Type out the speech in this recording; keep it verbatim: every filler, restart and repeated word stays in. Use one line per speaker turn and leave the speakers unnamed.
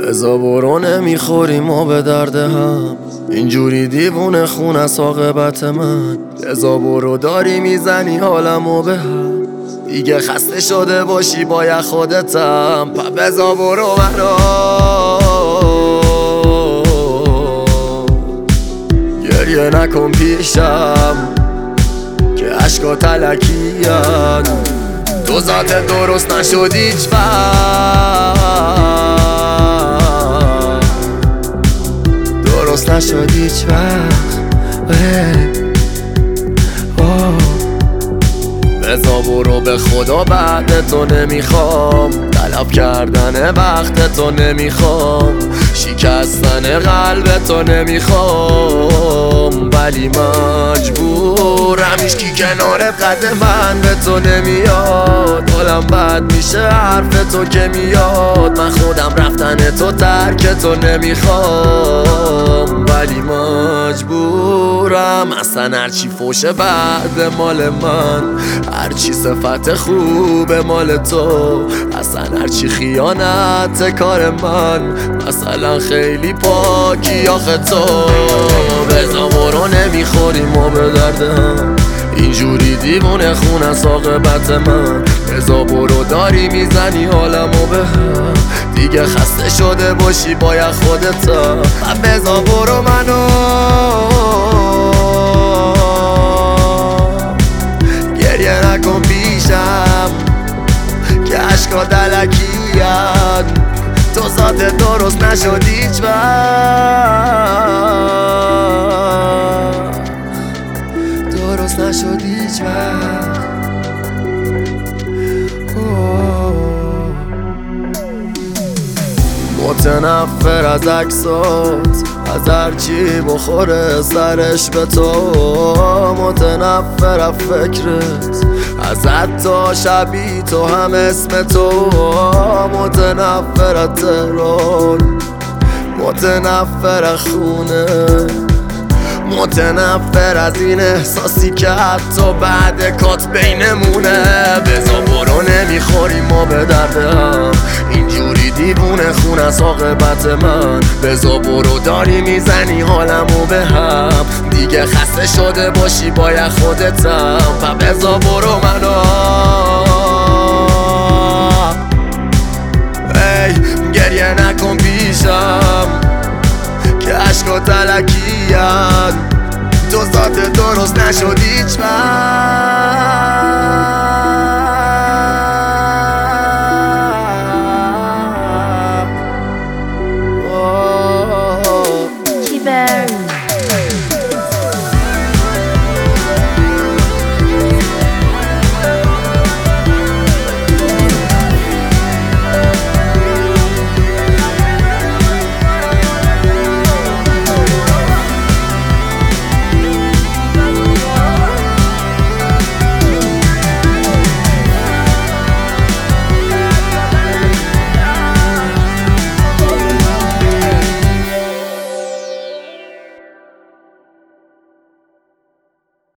بزا برو نمیخوریم ما به درد هم، اینجوری دیوونه خون از عاقبت من. بزا برو داری میزنی حالمو به هم، دیگه خسته شده باشی باید خودتم. پا بزا برو منو گریه نکن پیشم که عشقا تلکیان. تو ذات درست نشد هیچ وقت، درست نشد هیچ وقت. بزا برو به خدا بعد تو نمیخوام، طلب کردن وقت تو نمیخوام، شکستن قلب تو نمیخوام، ولی مجبورم. هیچکی کنار قد من به تو نمیاد، حالم بد میشه حرف تو که میاد. من خودم رفتن تو ترک تو نمیخوام، ولی مجبورم. اصلا هرچی فوشه بعد مال من، هرچی صفت خوب مال تو، اصلا هرچی خیانت کار من. مثلا خیلی پاکی آخه تو. بزا برو نمیخوریم ما به درد هم، اینجوری دیوونه خون از عاقبت من. بزا برو داری میزنی حالمو به هم، دیگه خسته شده باشی باید خودتم. بزا برو منو گریه نکن پیشم که عشقا دلکیان. تو ذات درست نشد هیچ وقت، درست نشد هیچ وقت. متنفر از عکسات، از هرچی بخوره سرش به تو. متنفر از فکرت، از حتی شبی تو هم اسم تو. متنفر از تهران، متنفر از خونه، متنفر از این احساسی که حتی بعد کات بینمونه. بزا برو نمیخوریم ما به درد هم، اینجوری دیوونه خون از عاقبت من. بزا برو داری میزنی حالمو به هم، دیگه خسته شده باشی باید خودتم. پا بزا برو منو ای گریه نکن پیشم که عشقا تلکیان. تو ذات درست نشد هیچ وقت.